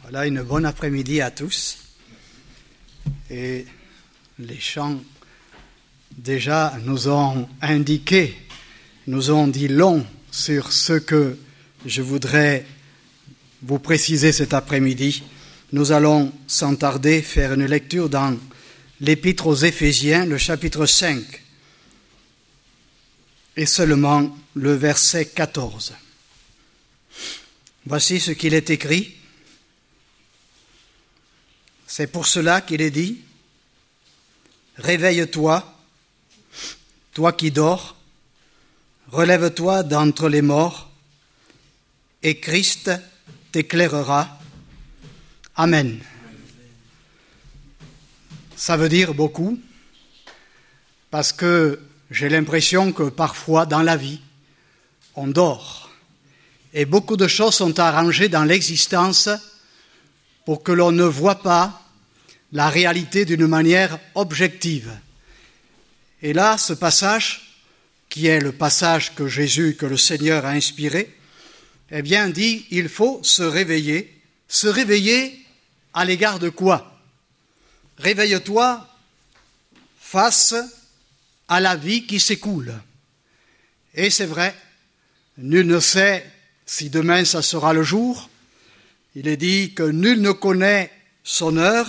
Voilà, une bonne après-midi à tous. Et les chants déjà nous ont indiqué, nous ont dit long sur ce que je voudrais vous préciser cet après-midi. Nous allons sans tarder faire une lecture dans l'Épître aux Éphésiens, le chapitre 5, et seulement le verset 14. Voici ce qu'il est écrit. C'est pour cela qu'il est dit « Réveille-toi, toi qui dors, relève-toi d'entre les morts, et Christ t'éclairera. Amen. » Ça veut dire beaucoup, parce que j'ai l'impression que parfois dans la vie, on dort. Et beaucoup de choses sont arrangées dans l'existence pour que l'on ne voit pas la réalité d'une manière objective. Et là, ce passage, qui est le passage que Jésus, que le Seigneur a inspiré, eh bien dit, il faut se réveiller à l'égard de quoi? Réveille-toi face à la vie qui s'écoule. Et c'est vrai, nul ne sait si demain ça sera le jour. Il est dit que nul ne connaît son heure.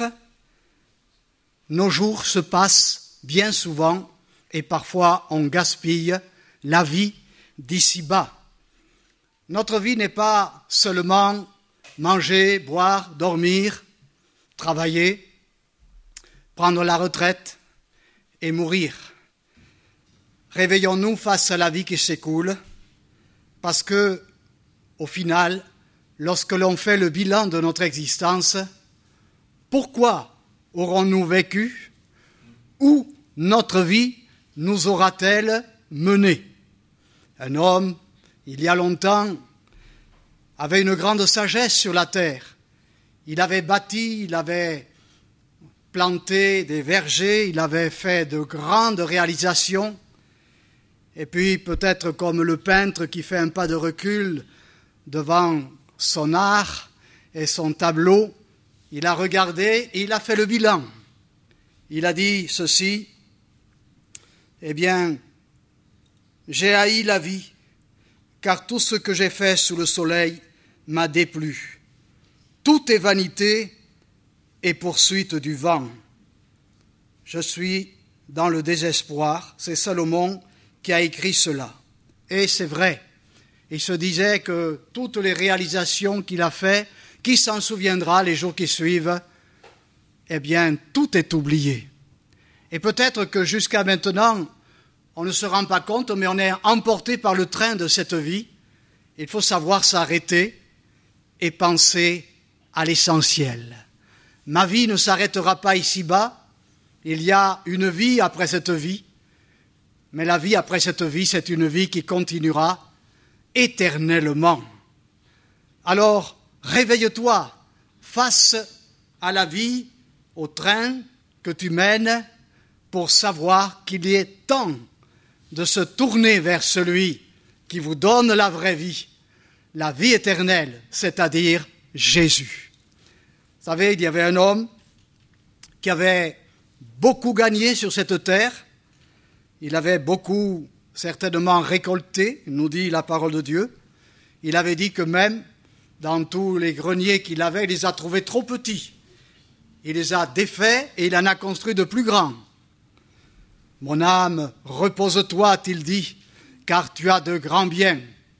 Nos jours se passent bien souvent et parfois on gaspille la vie d'ici-bas. Notre vie n'est pas seulement manger, boire, dormir, travailler, prendre la retraite et mourir. Réveillons-nous face à la vie qui s'écoule, parce que, au final, lorsque l'on fait le bilan de notre existence, pourquoi aurons-nous vécu? Où notre vie nous aura-t-elle menés? Un homme, il y a longtemps, avait une grande sagesse sur la terre. Il avait bâti, il avait planté des vergers, il avait fait de grandes réalisations. Et puis peut-être comme le peintre qui fait un pas de recul devant son art et son tableau, il a regardé et il a fait le bilan. Il a dit ceci, eh bien, j'ai haï la vie, car tout ce que j'ai fait sous le soleil m'a déplu. Tout est vanité et poursuite du vent. Je suis dans le désespoir. C'est Salomon qui a écrit cela. Et c'est vrai. Il se disait que toutes les réalisations qu'il a faites, qui s'en souviendra les jours qui suivent? Eh bien, tout est oublié. Et peut-être que jusqu'à maintenant, on ne se rend pas compte, mais on est emporté par le train de cette vie. Il faut savoir s'arrêter et penser à l'essentiel. Ma vie ne s'arrêtera pas ici-bas. Il y a une vie après cette vie. Mais la vie après cette vie, c'est une vie qui continuera éternellement. Alors, réveille-toi face à la vie, au train que tu mènes, pour savoir qu'il est temps de se tourner vers celui qui vous donne la vraie vie, la vie éternelle, c'est-à-dire Jésus. Vous savez, il y avait un homme qui avait beaucoup gagné sur cette terre. Il avait beaucoup, certainement, récolté, nous dit la parole de Dieu. Il avait dit que même dans tous les greniers qu'il avait, il les a trouvés trop petits. Il les a défaits et il en a construit de plus grands. Mon âme, repose-toi, a-t-il dit, car tu as de grands biens.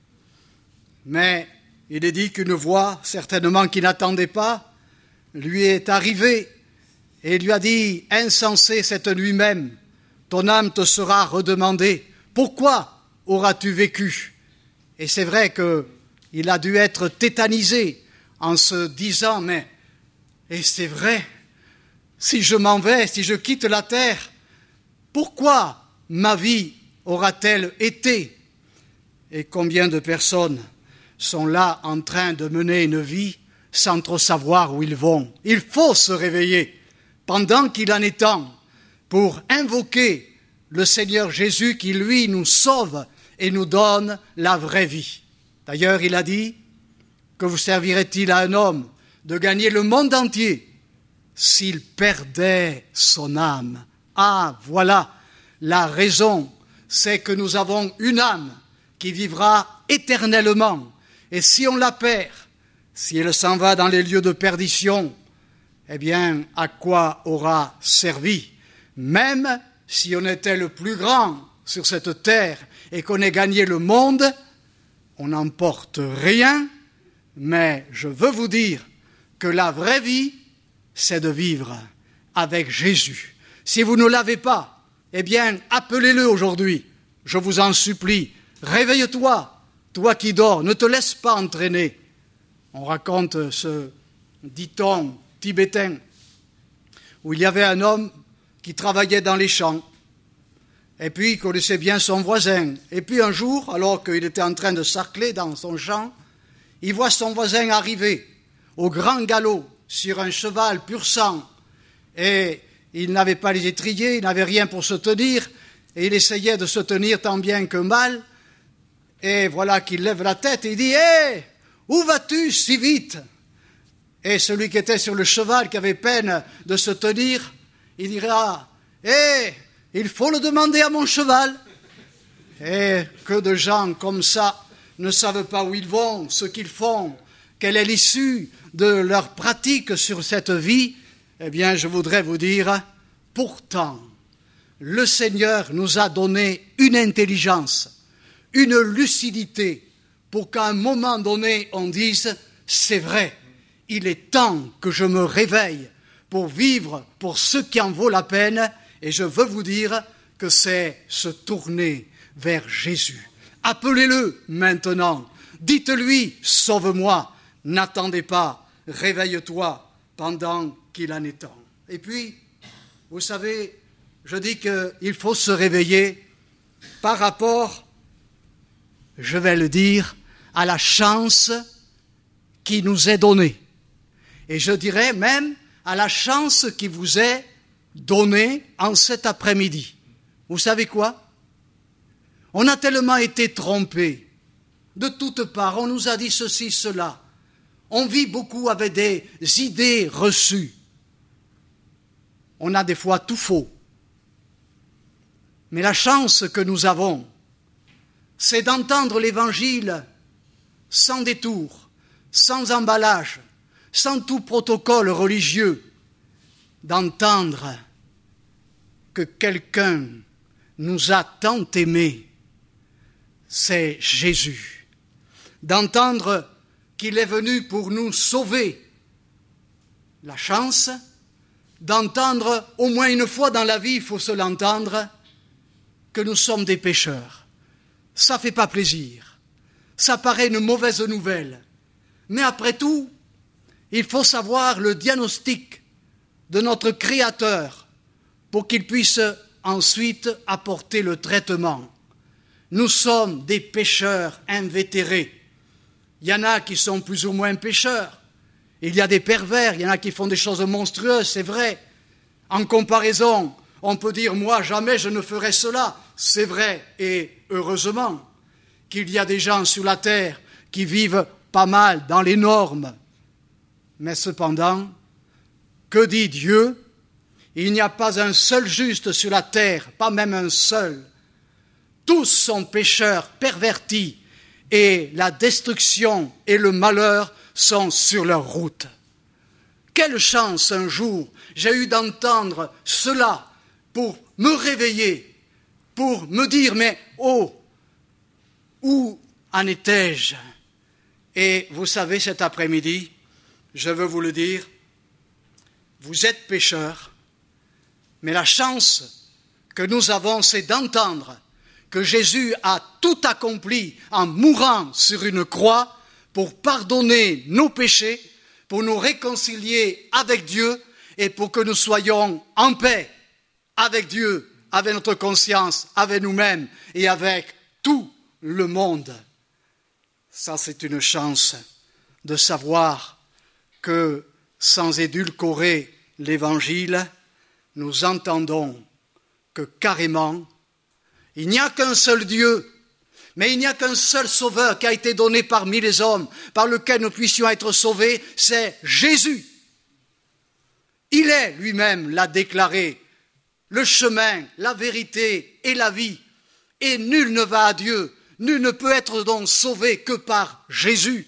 Mais il est dit qu'une voix, certainement qu'il n'attendait pas, lui est arrivée et lui a dit, insensé cette nuit même, ton âme te sera redemandée. Pourquoi auras-tu vécu? Et c'est vrai qu'il a dû être tétanisé en se disant, mais, et c'est vrai, si je m'en vais, si je quitte la terre, pourquoi ma vie aura-t-elle été? Et combien de personnes sont là en train de mener une vie sans trop savoir où ils vont? Il faut se réveiller pendant qu'il en est temps pour invoquer le Seigneur Jésus qui, lui, nous sauve et nous donne la vraie vie. D'ailleurs, il a dit, que vous servirait-il à un homme de gagner le monde entier s'il perdait son âme. Ah, voilà la raison, c'est que nous avons une âme qui vivra éternellement. Et si on la perd, si elle s'en va dans les lieux de perdition, eh bien, à quoi aura servi? Même si on était le plus grand sur cette terre et qu'on ait gagné le monde, on n'emporte rien, mais je veux vous dire que la vraie vie, c'est de vivre avec Jésus. Si vous ne l'avez pas, eh bien, appelez-le aujourd'hui. Je vous en supplie, réveille-toi, toi qui dors, ne te laisse pas entraîner. On raconte ce dit-on tibétain où il y avait un homme qui travaillait dans les champs et puis il connaissait bien son voisin. Et puis un jour, alors qu'il était en train de sarcler dans son champ, il voit son voisin arriver au grand galop sur un cheval pur sang. Et il n'avait pas les étriers, il n'avait rien pour se tenir, et il essayait de se tenir tant bien que mal. Et voilà qu'il lève la tête et il dit « Hé, où vas-tu si vite ?» Et celui qui était sur le cheval, qui avait peine de se tenir, il dira « Hé, il faut le demander à mon cheval !» Et que de gens comme ça ne savent pas où ils vont, ce qu'ils font, quelle est l'issue de leur pratique sur cette vie. Eh bien, je voudrais vous dire, pourtant, le Seigneur nous a donné une intelligence, une lucidité, pour qu'à un moment donné, on dise « c'est vrai, il est temps que je me réveille pour vivre pour ce qui en vaut la peine ». Et je veux vous dire que c'est se tourner vers Jésus. Appelez-le maintenant, dites-lui « sauve-moi », n'attendez pas, réveille-toi pendant qu'il en est temps. Et puis, vous savez, je dis qu'il faut se réveiller par rapport, je vais le dire, à la chance qui nous est donnée. Et je dirais même à la chance qui vous est donnée en cet après-midi. Vous savez quoi? On a tellement été trompés de toutes parts, on nous a dit ceci, cela. On vit beaucoup avec des idées reçues. On a des fois tout faux. Mais la chance que nous avons, c'est d'entendre l'Évangile sans détour, sans emballage, sans tout protocole religieux, d'entendre que quelqu'un nous a tant aimés, c'est Jésus. D'entendre qu'il est venu pour nous sauver. La chance d'entendre, au moins une fois dans la vie, il faut se l'entendre, que nous sommes des pécheurs. Ça ne fait pas plaisir. Ça paraît une mauvaise nouvelle. Mais après tout, il faut savoir le diagnostic de notre Créateur pour qu'il puisse ensuite apporter le traitement. Nous sommes des pécheurs invétérés. Il y en a qui sont plus ou moins pécheurs. Il y a des pervers, il y en a qui font des choses monstrueuses, c'est vrai. En comparaison, on peut dire, moi, jamais je ne ferai cela. C'est vrai, et heureusement qu'il y a des gens sur la terre qui vivent pas mal dans les normes. Mais cependant, que dit Dieu? Il n'y a pas un seul juste sur la terre, pas même un seul. Tous sont pécheurs, pervertis, et la destruction et le malheur sont sur leur route. Quelle chance un jour j'ai eu d'entendre cela pour me réveiller, pour me dire, mais oh, où en étais-je? Et vous savez, cet après-midi, je veux vous le dire, vous êtes pécheurs, mais la chance que nous avons, c'est d'entendre que Jésus a tout accompli en mourant sur une croix pour pardonner nos péchés, pour nous réconcilier avec Dieu et pour que nous soyons en paix avec Dieu, avec notre conscience, avec nous-mêmes et avec tout le monde. Ça, c'est une chance de savoir que sans édulcorer l'Évangile, nous entendons que carrément, il n'y a qu'un seul Dieu, Mais il n'y a qu'un seul sauveur qui a été donné parmi les hommes, par lequel nous puissions être sauvés, c'est Jésus. Il est lui-même, l'a déclaré, le chemin, la vérité et la vie. Et nul ne va à Dieu, nul ne peut être donc sauvé que par Jésus.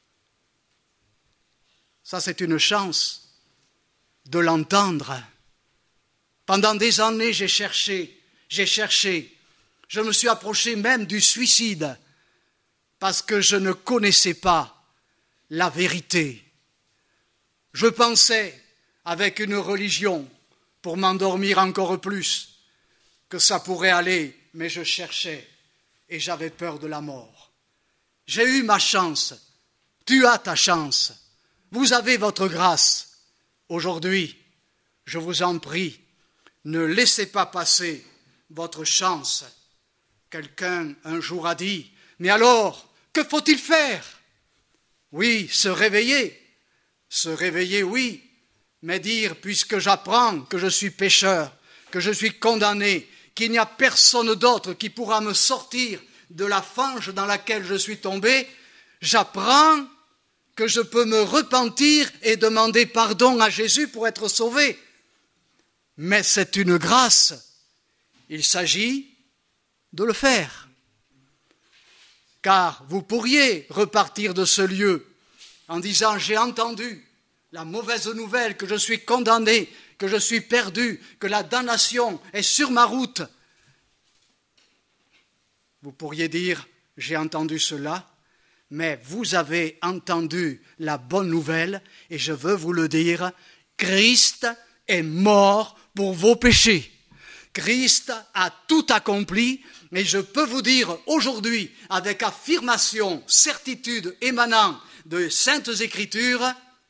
Ça, c'est une chance de l'entendre. Pendant des années, j'ai cherché. Je me suis approché même du suicide parce que je ne connaissais pas la vérité. Je pensais, avec une religion, pour m'endormir encore plus, que ça pourrait aller, mais je cherchais et j'avais peur de la mort. J'ai eu ma chance, tu as ta chance, vous avez votre grâce. Aujourd'hui, je vous en prie, ne laissez pas passer votre chance. Quelqu'un un jour a dit, mais alors, que faut-il faire? Oui, se réveiller, oui, mais dire, puisque j'apprends que je suis pécheur, que je suis condamné, qu'il n'y a personne d'autre qui pourra me sortir de la fange dans laquelle je suis tombé, j'apprends que je peux me repentir et demander pardon à Jésus pour être sauvé. Mais c'est une grâce. Il s'agit de le faire. Car vous pourriez repartir de ce lieu en disant « J'ai entendu la mauvaise nouvelle que je suis condamné, que je suis perdu, que la damnation est sur ma route. » Vous pourriez dire « J'ai entendu cela », mais vous avez entendu la bonne nouvelle et je veux vous le dire, Christ est mort pour vos péchés. Christ a tout accompli, mais je peux vous dire aujourd'hui, avec affirmation, certitude émanant de Saintes Écritures,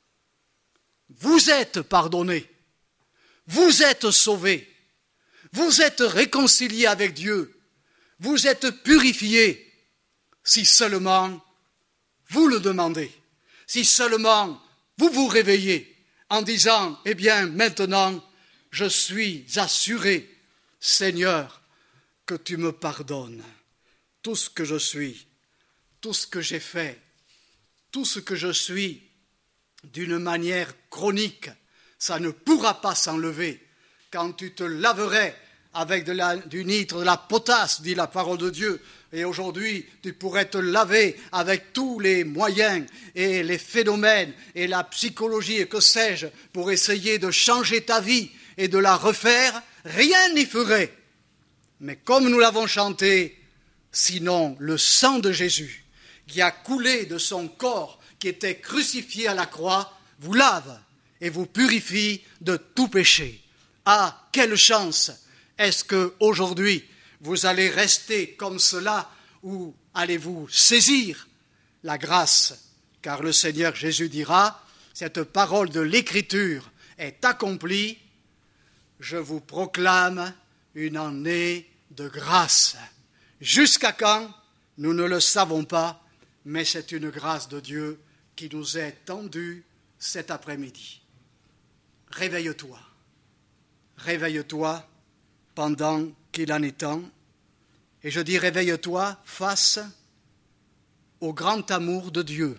vous êtes pardonnés, vous êtes sauvés, vous êtes réconciliés avec Dieu, vous êtes purifiés, si seulement vous le demandez, si seulement vous vous réveillez en disant, eh bien maintenant, je suis assuré, Seigneur, que tu me pardonnes tout ce que je suis, tout ce que j'ai fait, tout ce que je suis d'une manière chronique, ça ne pourra pas s'enlever quand tu te laverais avec du nitre, de la potasse, dit la parole de Dieu. Et aujourd'hui, tu pourrais te laver avec tous les moyens et les phénomènes et la psychologie et que sais-je pour essayer de changer ta vie et de la refaire, rien n'y ferait. Mais comme nous l'avons chanté, sinon le sang de Jésus qui a coulé de son corps qui était crucifié à la croix vous lave et vous purifie de tout péché. Ah, quelle chance! Est-ce qu'aujourd'hui, vous allez rester comme cela ou allez-vous saisir la grâce? Car le Seigneur Jésus dira, cette parole de l'Écriture est accomplie, je vous proclame une année de grâce. Jusqu'à quand? Nous ne le savons pas, mais c'est une grâce de Dieu qui nous est tendue cet après-midi. Réveille-toi. Réveille-toi pendant qu'il en est temps. Et je dis réveille-toi face au grand amour de Dieu.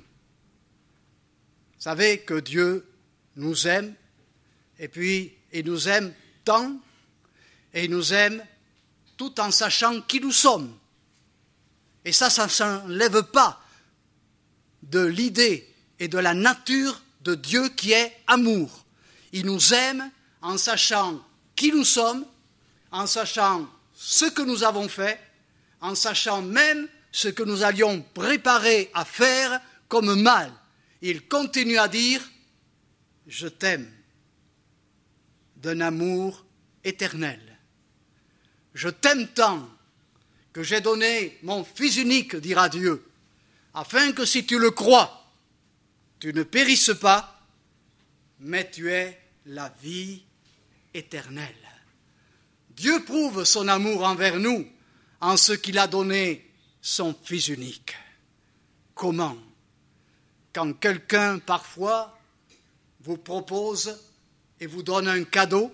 Vous savez que Dieu nous aime, et puis il nous aime tant, et il nous aime tout en sachant qui nous sommes. Et ça ne s'enlève pas de l'idée et de la nature de Dieu qui est amour. Il nous aime en sachant qui nous sommes, en sachant ce que nous avons fait, en sachant même ce que nous allions préparer à faire comme mal. Il continue à dire « Je t'aime » d'un amour éternel. Je t'aime tant que j'ai donné mon Fils unique, dira Dieu, afin que si tu le crois, tu ne périsses pas, mais tu aies la vie éternelle. Dieu prouve son amour envers nous en ce qu'il a donné son Fils unique. Comment? Quand quelqu'un, parfois, vous propose et vous donne un cadeau,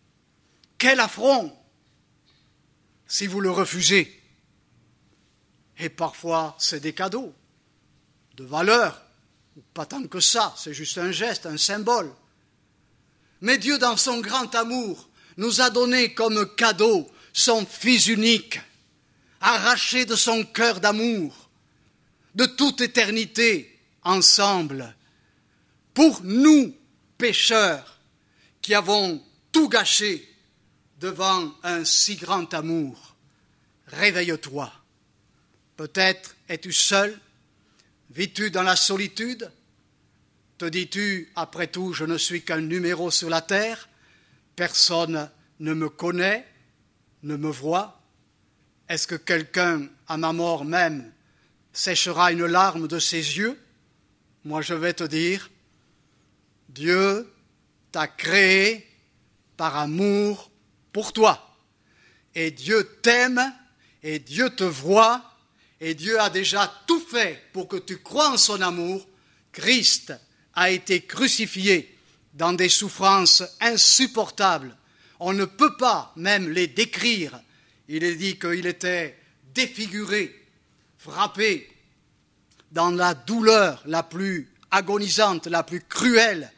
quel affront si vous le refusez. et parfois c'est des cadeaux de valeur, pas tant que ça, c'est juste un geste, un symbole. Mais Dieu, dans son grand amour, nous a donné comme cadeau son Fils unique, arraché de son cœur d'amour, de toute éternité, ensemble, pour nous, pécheurs, qui avons tout gâché devant un si grand amour. Réveille-toi. Peut-être es-tu seul, vis-tu dans la solitude, te dis-tu, après tout, je ne suis qu'un numéro sur la terre, personne ne me connaît, ne me voit. Est-ce que quelqu'un, à ma mort même, séchera une larme de ses yeux? Moi, je vais te dire, Dieu t'a créé par amour pour toi. Et Dieu t'aime, et Dieu te voit, et Dieu a déjà tout fait pour que tu croies en son amour. Christ a été crucifié dans des souffrances insupportables. On ne peut pas même les décrire. Il est dit qu'il était défiguré, frappé dans la douleur la plus agonisante, la plus cruelle.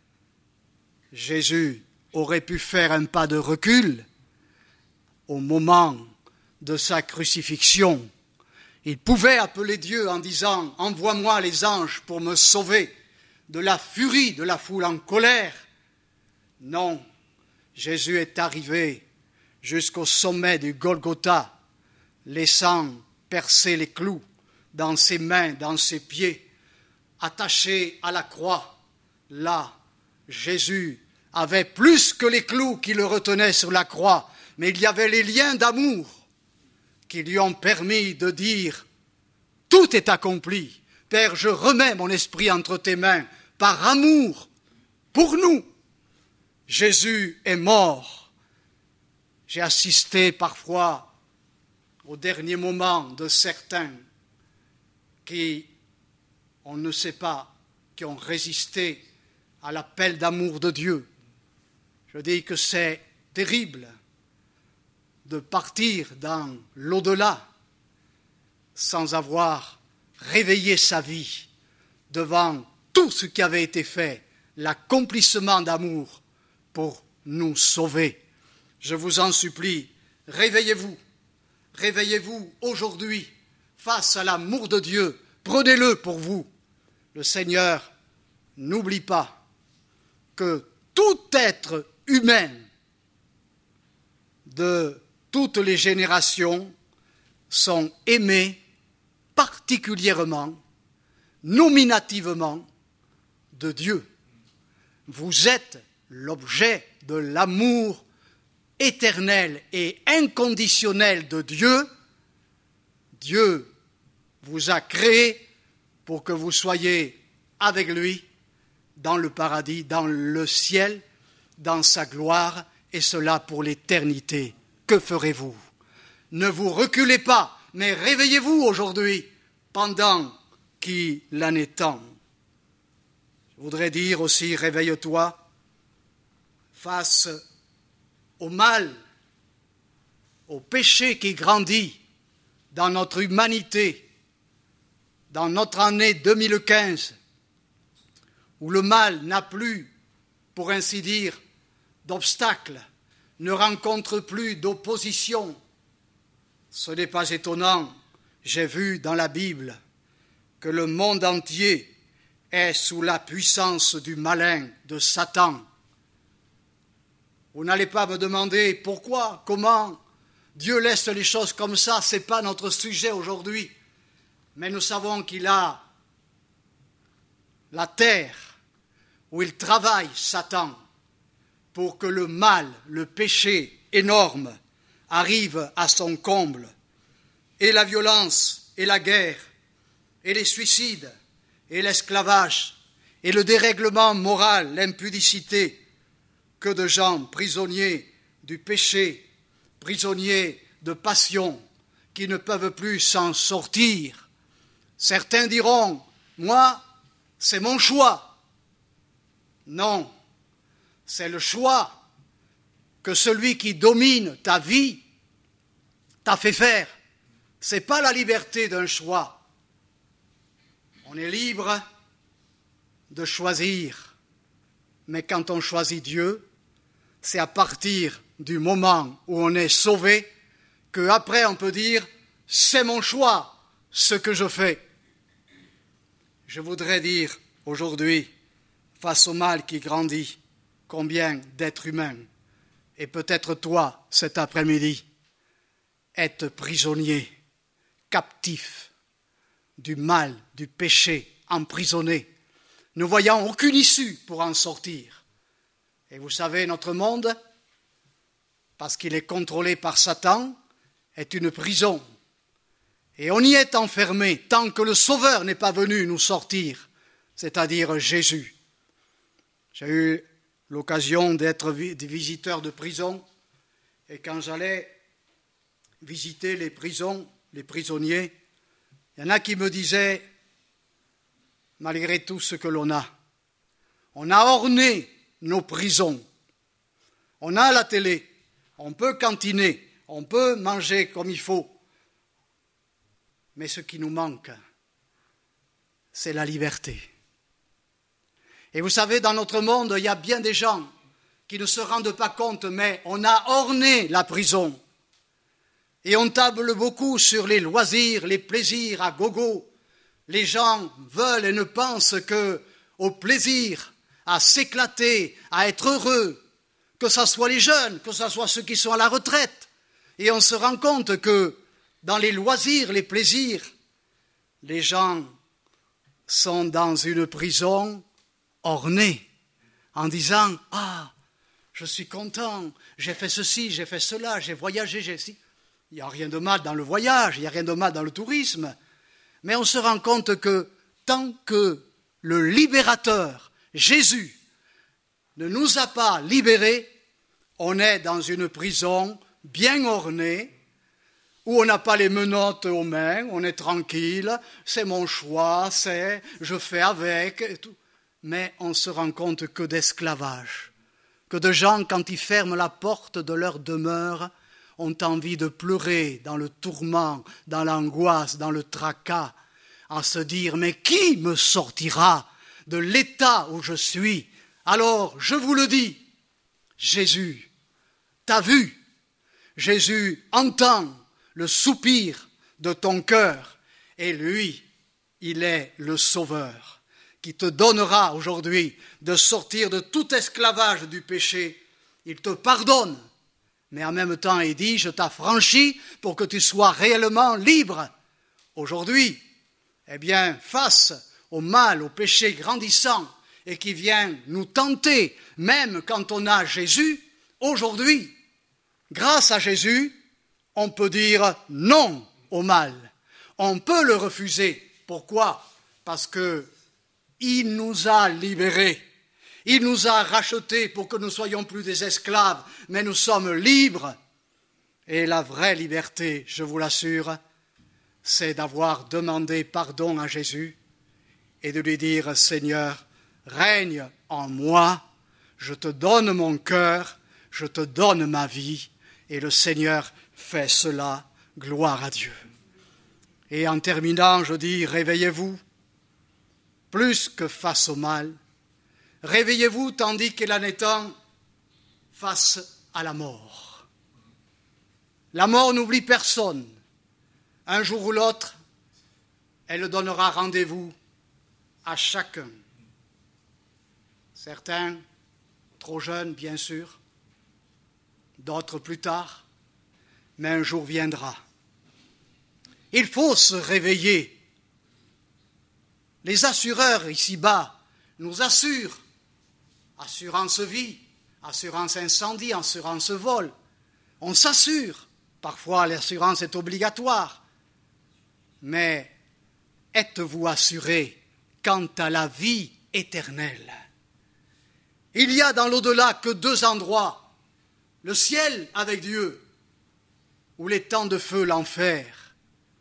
Jésus aurait pu faire un pas de recul au moment de sa crucifixion. Il pouvait appeler Dieu en disant « Envoie-moi les anges pour me sauver de la furie de la foule en colère. » Non, Jésus est arrivé jusqu'au sommet du Golgotha, laissant percer les clous dans ses mains, dans ses pieds, attaché à la croix. Là, Jésus avait plus que les clous qui le retenaient sur la croix, mais il y avait les liens d'amour qui lui ont permis de dire « Tout est accompli. Père, je remets mon esprit entre tes mains par amour pour nous. » Jésus est mort. J'ai assisté parfois au dernier moment de certains qui, on ne sait pas, qui ont résisté à l'appel d'amour de Dieu. Je dis que c'est terrible de partir dans l'au-delà sans avoir réveillé sa vie devant tout ce qui avait été fait, l'accomplissement d'amour pour nous sauver. Je vous en supplie, réveillez-vous aujourd'hui face à l'amour de Dieu, prenez-le pour vous. Le Seigneur n'oublie pas que tout être humain de toutes les générations sont aimés particulièrement, nominativement, de Dieu. Vous êtes l'objet de l'amour éternel et inconditionnel de Dieu. Dieu vous a créé pour que vous soyez avec lui dans le paradis, dans le ciel, dans sa gloire, et cela pour l'éternité. Que ferez-vous? Ne vous reculez pas, mais réveillez-vous aujourd'hui, pendant qu'il en est temps. Je voudrais dire aussi, réveille-toi face au mal, au péché qui grandit dans notre humanité, dans notre année 2015, où le mal n'a plus, pour ainsi dire, d'obstacles, ne rencontre plus d'opposition. Ce n'est pas étonnant, j'ai vu dans la Bible que le monde entier est sous la puissance du malin, de Satan. Vous n'allez pas me demander pourquoi, comment Dieu laisse les choses comme ça, ce n'est pas notre sujet aujourd'hui. Mais nous savons qu'il a la terre où il travaille, Satan, pour que le mal, le péché énorme arrive à son comble. Et la violence, et la guerre, et les suicides, et l'esclavage, et le dérèglement moral, l'impudicité, que de gens prisonniers du péché, prisonniers de passion, qui ne peuvent plus s'en sortir. Certains diront, moi, c'est mon choix. Non, c'est le choix que celui qui domine ta vie t'a fait faire. Ce n'est pas la liberté d'un choix. On est libre de choisir, mais quand on choisit Dieu, c'est à partir du moment où on est sauvé qu'après on peut dire « c'est mon choix, ce que je fais ». Je voudrais dire aujourd'hui, face au mal qui grandit, combien d'êtres humains, et peut-être toi cet après-midi, êtes prisonnier, captif du mal, du péché, emprisonné, ne voyant aucune issue pour en sortir. Et vous savez, notre monde, parce qu'il est contrôlé par Satan, est une prison. Et on y est enfermé tant que le Sauveur n'est pas venu nous sortir, c'est-à-dire Jésus. J'ai eu l'occasion d'être visiteur de prison, et quand j'allais visiter les prisons, les prisonniers, il y en a qui me disaient, malgré tout ce que on a orné nos prisons. On a la télé, on peut cantiner, on peut manger comme il faut. Mais ce qui nous manque, c'est la liberté. Et vous savez, dans notre monde, il y a bien des gens qui ne se rendent pas compte, mais on a orné la prison. Et on table beaucoup sur les loisirs, les plaisirs à gogo. Les gens veulent et ne pensent qu'au plaisir, à s'éclater, à être heureux, que ce soit les jeunes, que ce soit ceux qui sont à la retraite. Et on se rend compte que dans les loisirs, les plaisirs, les gens sont dans une prison ornée, en disant « Ah, je suis content, j'ai fait ceci, j'ai fait cela, j'ai voyagé, j'ai ci. » Il n'y a rien de mal dans le voyage, il n'y a rien de mal dans le tourisme, mais on se rend compte que tant que le libérateur, Jésus, ne nous a pas libérés, on est dans une prison bien ornée, où on n'a pas les menottes aux mains, on est tranquille, c'est mon choix, je fais avec, et tout. Mais on se rend compte que d'esclavage, que de gens, quand ils ferment la porte de leur demeure, ont envie de pleurer dans le tourment, dans l'angoisse, dans le tracas, à se dire « Mais qui me sortira de l'état où je suis ?» Alors, je vous le dis, Jésus t'a vu, Jésus entend le soupir de ton cœur, et lui, il est le Sauveur qui te donnera aujourd'hui de sortir de tout esclavage du péché. Il te pardonne, mais en même temps, il dit, je t'affranchis pour que tu sois réellement libre. Aujourd'hui, eh bien, face au mal, au péché grandissant et qui vient nous tenter, même quand on a Jésus, aujourd'hui, grâce à Jésus, on peut dire non au mal. On peut le refuser. Pourquoi ? Parce qu'il nous a libérés. Il nous a rachetés pour que nous ne soyons plus des esclaves, mais nous sommes libres. Et la vraie liberté, je vous l'assure, c'est d'avoir demandé pardon à Jésus et de lui dire « Seigneur, règne en moi, je te donne mon cœur, je te donne ma vie. » Et le Seigneur fait cela, gloire à Dieu. Et en terminant, je dis, réveillez-vous, plus que face au mal, réveillez-vous tandis qu'il en est temps face à la mort. La mort n'oublie personne. Un jour ou l'autre, elle donnera rendez-vous à chacun. Certains, trop jeunes, bien sûr, d'autres plus tard, mais un jour viendra. Il faut se réveiller. Les assureurs ici-bas nous assurent, assurance vie, assurance incendie, assurance vol. On s'assure, parfois l'assurance est obligatoire, mais êtes-vous assurés quant à la vie éternelle ? Il y a dans l'au-delà que deux endroits, le ciel avec Dieu, ou les temps de feu, l'enfer.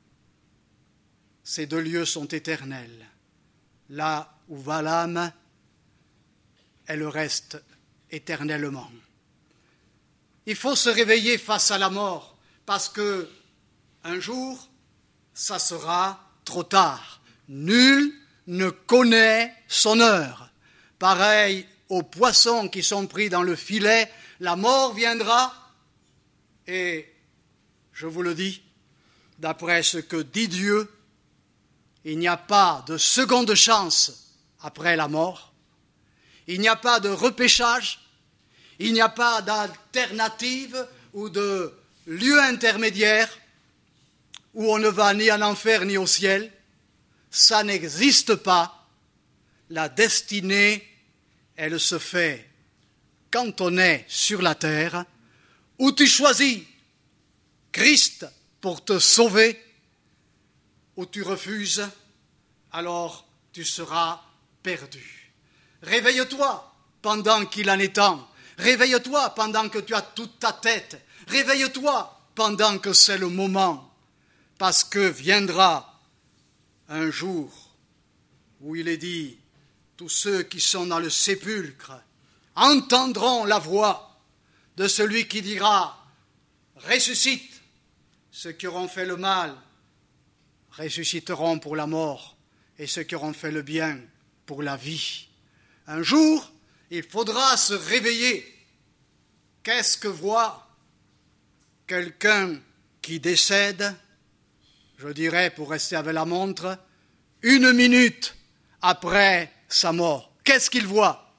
Ces deux lieux sont éternels. Là où va l'âme, elle reste éternellement. Il faut se réveiller face à la mort, parce que un jour, ça sera trop tard. Nul ne connaît son heure. Pareil aux poissons qui sont pris dans le filet, la mort viendra et, je vous le dis, d'après ce que dit Dieu, il n'y a pas de seconde chance après la mort, il n'y a pas de repêchage, il n'y a pas d'alternative ou de lieu intermédiaire où on ne va ni en enfer ni au ciel. Ça n'existe pas. La destinée, elle se fait quand on est sur la terre, où tu choisis Christ pour te sauver, ou tu refuses, alors tu seras perdu. Réveille-toi pendant qu'il en est temps. Réveille-toi pendant que tu as toute ta tête. Réveille-toi pendant que c'est le moment. Parce que viendra un jour où il est dit, tous ceux qui sont dans le sépulcre entendront la voix de celui qui dira, ressuscite. Ceux qui auront fait le mal ressusciteront pour la mort, et ceux qui auront fait le bien pour la vie. Un jour, il faudra se réveiller. Qu'est-ce que voit quelqu'un qui décède, je dirais, pour rester avec la montre, 1 minute après sa mort? Qu'est-ce qu'il voit?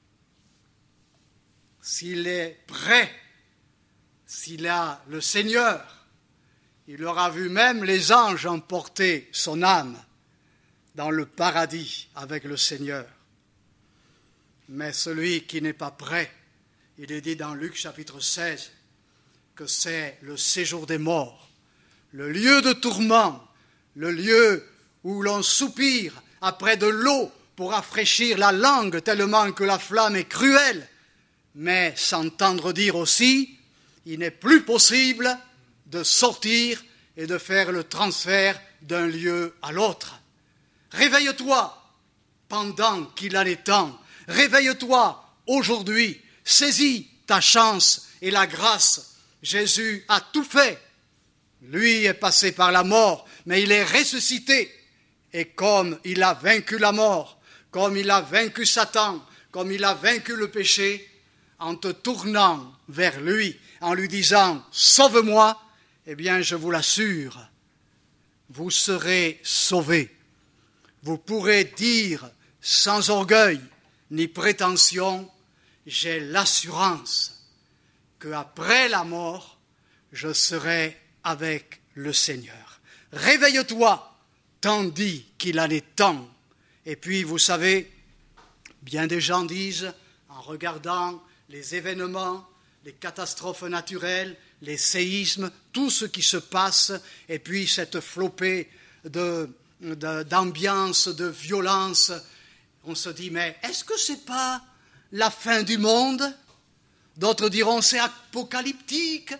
S'il est prêt, s'il a le Seigneur, il aura vu même les anges emporter son âme dans le paradis avec le Seigneur. Mais celui qui n'est pas prêt, il est dit dans Luc chapitre 16 que c'est le séjour des morts, le lieu de tourment, le lieu où l'on soupire après de l'eau pour rafraîchir la langue tellement que la flamme est cruelle, mais s'entendre dire aussi, il n'est plus possible de sortir et de faire le transfert d'un lieu à l'autre. Réveille-toi pendant qu'il en est temps. Réveille-toi aujourd'hui. Saisis ta chance et la grâce. Jésus a tout fait. Lui est passé par la mort, mais il est ressuscité. Et comme il a vaincu la mort, comme il a vaincu Satan, comme il a vaincu le péché, en te tournant vers lui, en lui disant « Sauve-moi », eh bien, je vous l'assure, vous serez sauvés. Vous pourrez dire sans orgueil ni prétention, j'ai l'assurance qu'après la mort, je serai avec le Seigneur. Réveille-toi, tandis qu'il en est temps. Et puis, vous savez, bien des gens disent, en regardant les événements, les catastrophes naturelles, les séismes, tout ce qui se passe, et puis cette flopée d'ambiance, de violence, on se dit, mais est-ce que ce n'est pas la fin du monde? D'autres diront, c'est apocalyptique.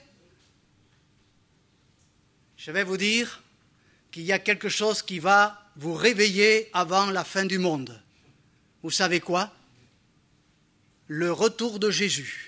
Je vais vous dire qu'il y a quelque chose qui va vous réveiller avant la fin du monde. Vous savez quoi? Le retour de Jésus.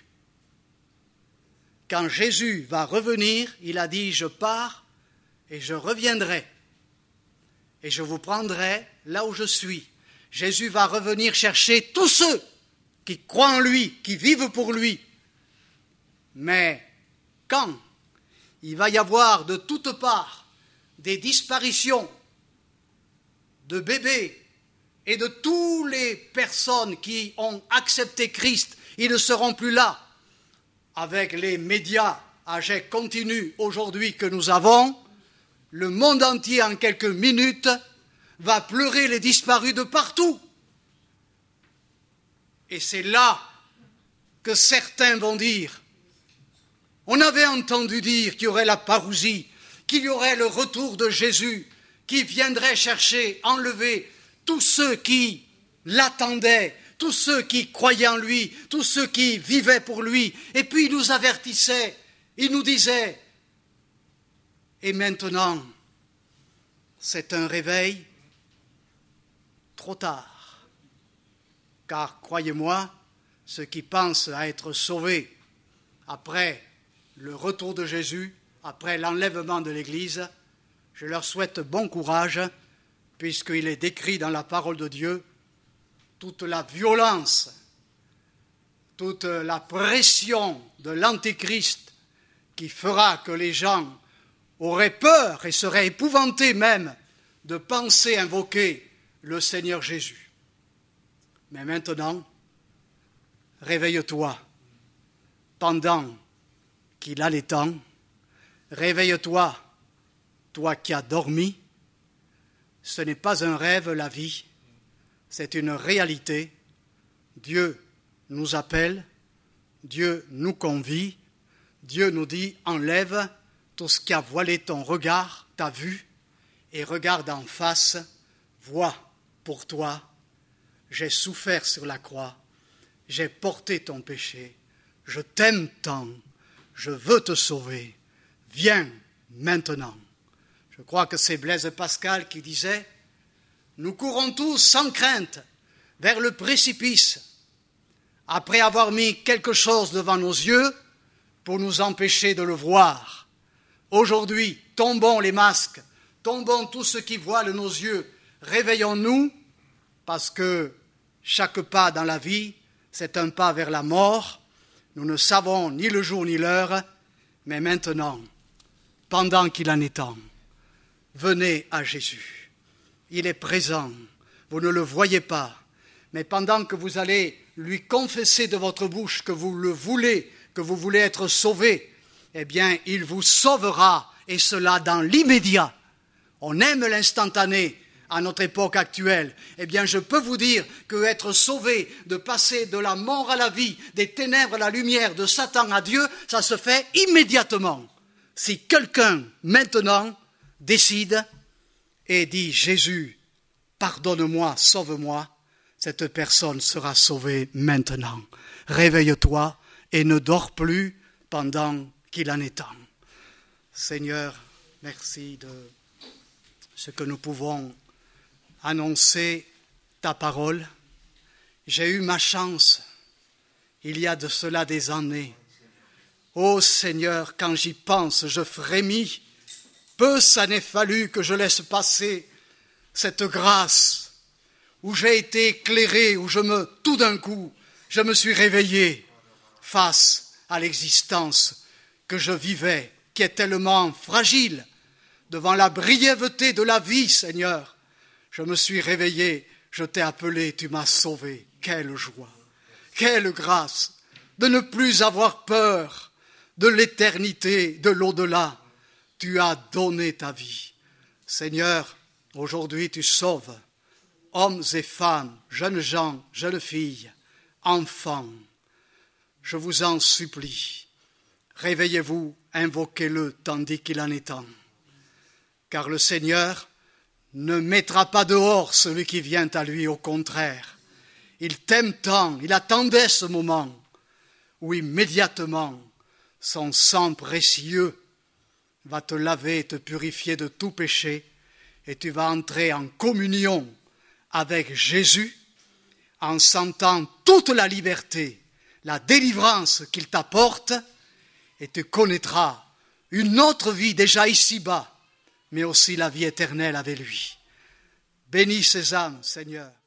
Quand Jésus va revenir, il a dit, je pars et je reviendrai. Et je vous prendrai là où je suis. Jésus va revenir chercher tous ceux qui croient en lui, qui vivent pour lui. Mais quand il va y avoir de toutes parts des disparitions de bébés et de toutes les personnes qui ont accepté Christ, ils ne seront plus là. Avec les médias à jet continu aujourd'hui que nous avons, le monde entier en quelques minutes va pleurer les disparus de partout. Et c'est là que certains vont dire, on avait entendu dire qu'il y aurait la parousie, qu'il y aurait le retour de Jésus, qui viendrait chercher, enlever tous ceux qui l'attendaient, tous ceux qui croyaient en lui, tous ceux qui vivaient pour lui. Et puis il nous avertissait, il nous disait, et maintenant, c'est un réveil trop tard. Car croyez-moi, ceux qui pensent à être sauvés après le retour de Jésus, après l'enlèvement de l'Église, Je leur souhaite bon courage, puisqu'il est décrit dans la parole de Dieu toute la violence, toute la pression de l'Antéchrist qui fera que les gens auraient peur et seraient épouvantés même de penser invoquer le Seigneur Jésus. Mais maintenant, réveille-toi pendant qu'il a les temps. Réveille-toi, toi qui as dormi. Ce n'est pas un rêve, la vie, c'est une réalité. Dieu nous appelle, Dieu nous convie, Dieu nous dit « Enlève tout ce qui a voilé ton regard, ta vue, et regarde en face, vois pour toi, j'ai souffert sur la croix, j'ai porté ton péché, je t'aime tant, je veux te sauver, viens maintenant. » Je crois que c'est Blaise Pascal qui disait « Nous courons tous sans crainte vers le précipice, après avoir mis quelque chose devant nos yeux pour nous empêcher de le voir. Aujourd'hui, tombons les masques, tombons tout ce qui voile nos yeux, réveillons-nous, parce que chaque pas dans la vie, c'est un pas vers la mort. Nous ne savons ni le jour ni l'heure, mais maintenant, pendant qu'il en est temps, venez à Jésus. Il est présent, vous ne le voyez pas, mais pendant que vous allez lui confesser de votre bouche que vous le voulez, que vous voulez être sauvé, eh bien, il vous sauvera, et cela dans l'immédiat. On aime l'instantané à notre époque actuelle. Eh bien, je peux vous dire que être sauvé, de passer de la mort à la vie, des ténèbres à la lumière, de Satan à Dieu, ça se fait immédiatement. Si quelqu'un, maintenant, décide et dit « Jésus, pardonne-moi, sauve-moi », cette personne sera sauvée maintenant. Réveille-toi et ne dors plus pendant qu'il en est temps. Seigneur, merci de ce que nous pouvons annoncer ta parole. J'ai eu ma chance il y a de cela des années. Ô Seigneur, quand j'y pense, je frémis. Peu ça n'est fallu que je laisse passer cette grâce où j'ai été éclairé, où tout d'un coup, je me suis réveillé face à l'existence que je vivais, qui est tellement fragile, devant la brièveté de la vie, Seigneur. Je me suis réveillé, je t'ai appelé, tu m'as sauvé. Quelle joie, quelle grâce de ne plus avoir peur de l'éternité, de l'au-delà. Tu as donné ta vie. Seigneur, aujourd'hui tu sauves hommes et femmes, jeunes gens, jeunes filles, enfants. Je vous en supplie, réveillez-vous, invoquez-le tandis qu'il en est temps. Car le Seigneur ne mettra pas dehors celui qui vient à lui, au contraire. Il t'aime tant, il attendait ce moment où immédiatement son sang précieux va te laver et te purifier de tout péché et tu vas entrer en communion avec Jésus en sentant toute la liberté, la délivrance qu'il t'apporte et tu connaîtras une autre vie déjà ici-bas, mais aussi la vie éternelle avec lui. Bénis ces âmes, Seigneur.